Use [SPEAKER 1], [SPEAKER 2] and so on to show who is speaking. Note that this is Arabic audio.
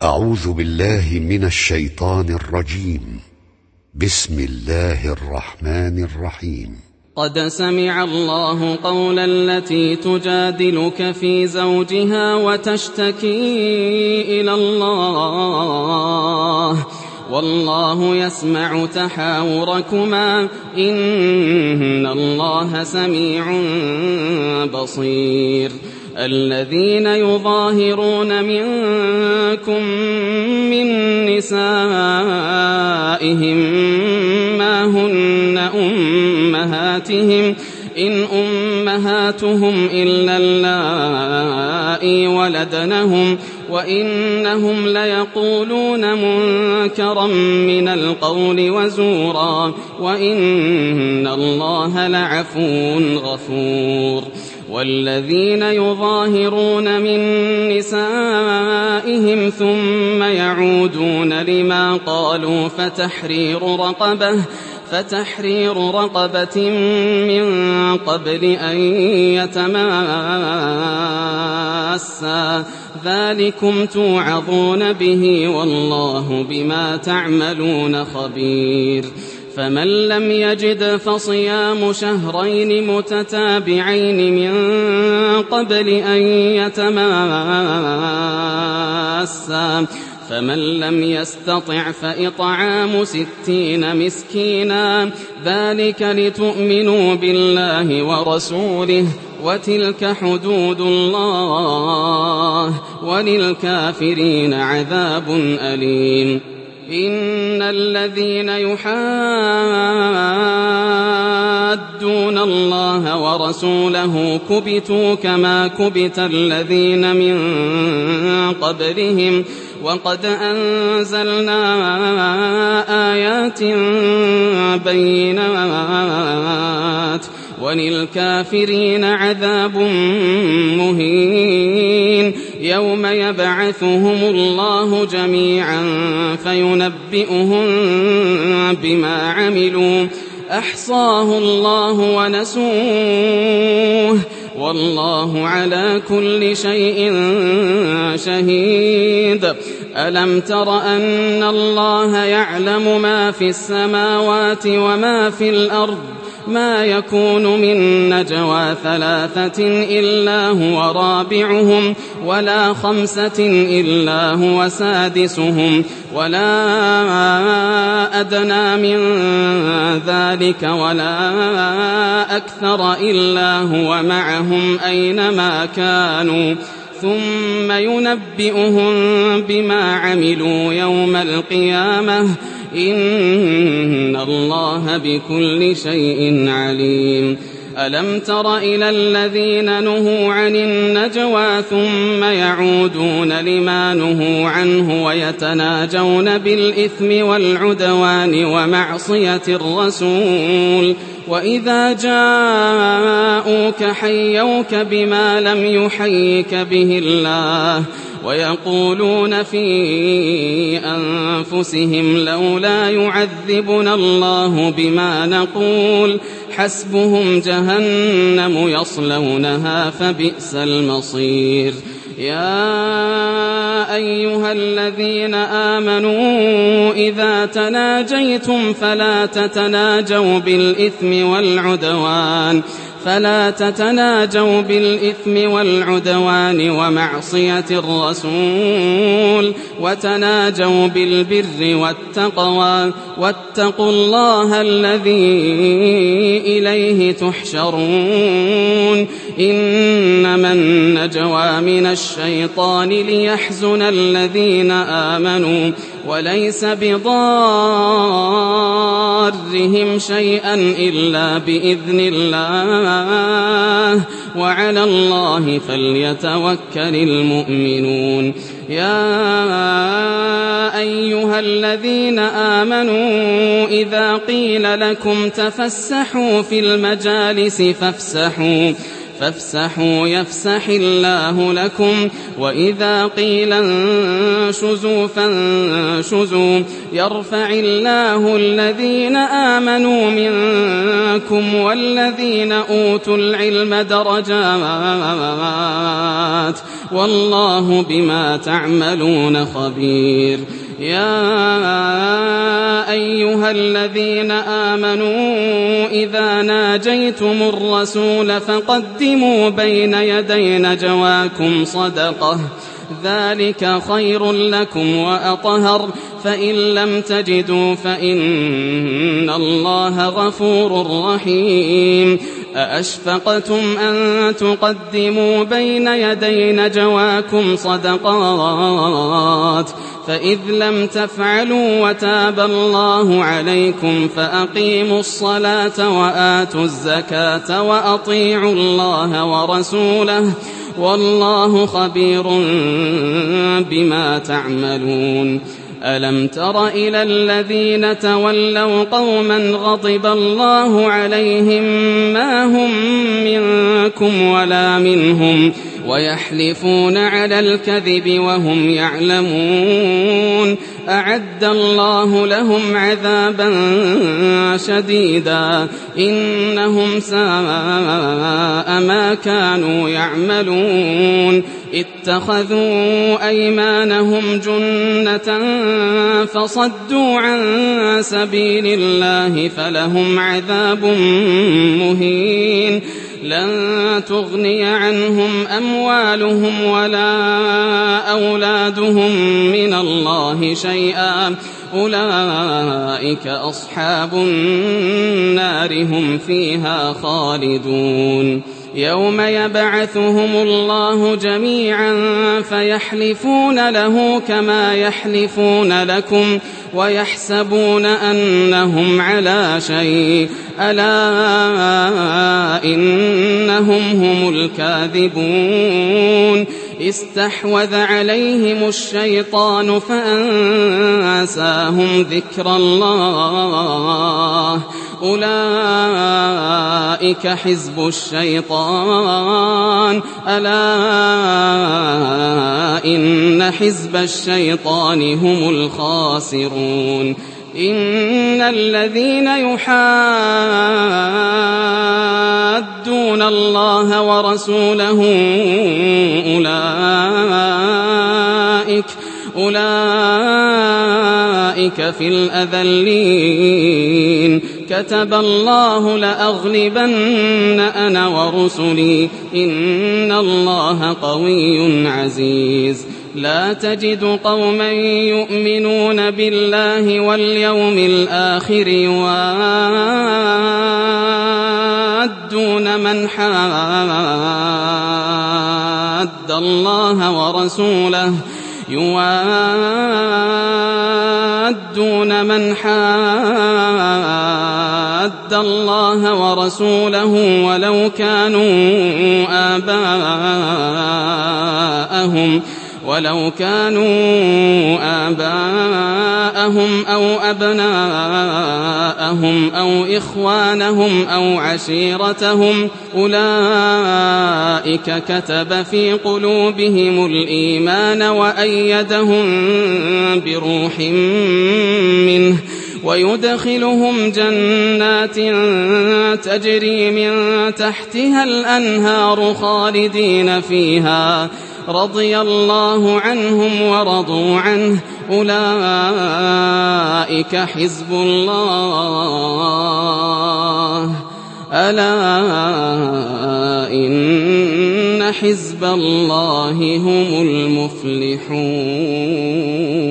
[SPEAKER 1] أعوذ بالله من الشيطان الرجيم. بسم الله الرحمن الرحيم.
[SPEAKER 2] قد سمع الله قول التي تجادلك في زوجها وتشتكي إلى الله والله يسمع تحاوركما إن الله سميع بصير. الذين يظاهرون منكم من نسائهم ما هن أمهاتهم إن أمهاتهم إلا اللائي ولدنهم وإنهم ليقولون منكرا من القول وزورا وإن الله لعفو غفور. والذين يظاهرون من نسائهم ثم يعودون لما قالوا فتحرير رقبة من قبل أن يتماسا ذلكم توعظون به والله بما تعملون خبير. فمن لم يجد فصيام شهرين متتابعين من قبل أن يتماسا فمن لم يستطع فإطعام 60 مسكينا ذلك لتؤمنوا بالله ورسوله وتلك حدود الله وللكافرين عذاب أليم. إن الذين يحادون الله ورسوله كبتوا كما كبت الذين من قبلهم وقد أنزلنا آيات بينات وللكافرين عذاب مهين. يوم يبعثهم الله جميعا فينبئهم بما عملوا أحصاه الله ونسوه والله على كل شيء شهيد. ألم تر أن الله يعلم ما في السماوات وما في الأرض ما يكون من نجوى 3 إلا هو رابعهم ولا 5 إلا هو سادسهم ولا أدنى من ذلك ولا أكثر إلا هو معهم أينما كانوا ثم ينبئهم بما عملوا يوم القيامة إن الله بكل شيء عليم. ألم تر إلى الذين نهوا عن النجوى ثم يعودون لما نهوا عنه ويتناجون بالإثم والعدوان ومعصية الرسول وإذا جاءوك حيوك بما لم يحيك به الله ويقولون في أنفسهم لولا يعذبنا الله بما نقول حسبهم جهنم يصلونها فبئس المصير. يا أيها الذين آمنوا إذا تناجيتم فلا تتناجوا بالإثم والعدوان ومعصية الرسول وتناجوا بالبر والتقوى واتقوا الله الذي إليه تحشرون. إنما النجوى من الشيطان ليحزن الذين آمنوا وليس بضارهم شيئا إلا بإذن الله وعلى الله فليتوكل المؤمنون. يا أيها الذين آمنوا إذا قيل لكم تفسحوا في المجالس فافسحوا يفسح الله لكم وإذا قيل انشزوا فانشزوا يرفع الله الذين آمنوا منكم والذين أوتوا العلم درجات والله بما تعملون خبير. يا أيها الذين آمنوا إذا ناجيتم الرسول فقدموا بين يدي نجواكم صدقة ذلك خير لكم وأطهر فإن لم تجدوا فإن الله غفور رحيم. أأشفقتم أن تقدموا بين يدي نجواكم صدقات فإذ لم تفعلوا وتاب الله عليكم فأقيموا الصلاة وآتوا الزكاة وأطيعوا الله ورسوله والله خبير بما تعملون. ألم تر إلى الذين تولوا قوما غضب الله عليهم ما هم منكم ولا منهم ويحلفون على الكذب وهم يعلمون أعد الله لهم عذابا شديدا إنهم ساء ما كانوا يعملون اتخذوا أيمانهم جنة فصدوا عن سبيل الله فلهم عذاب مهين لن تغني عنهم أموالهم ولا أولادهم من الله شيئا أولئك أصحاب النار هم فيها خالدون. يوم يبعثهم الله جميعا فيحلفون له كما يحلفون لكم ويحسبون أنهم على شيء ألا إنهم هم الكاذبون. استحوذ عليهم الشيطان فأنساهم ذكر الله أولئك حزب الشيطان ألا إن حزب الشيطان هم الخاسرون. إن الذين يحادون الله ورسوله أولئك في الأذلين كتب الله لأغلبن أنا ورسلي إن الله قوي عزيز. لا تجد قوما يؤمنون بالله واليوم الآخر يوادون من حاد الله ورسوله ولو كانوا آباءهم أو أبناءهم أو إخوانهم أو عشيرتهم أولئك كتب في قلوبهم الإيمان وأيدهم بروح منه ويدخلهم جنات تجري من تحتها الأنهار خالدين فيها رضي الله عنهم ورضوا عنه أولئك حزب الله ألا إن حزب الله هم المفلحون.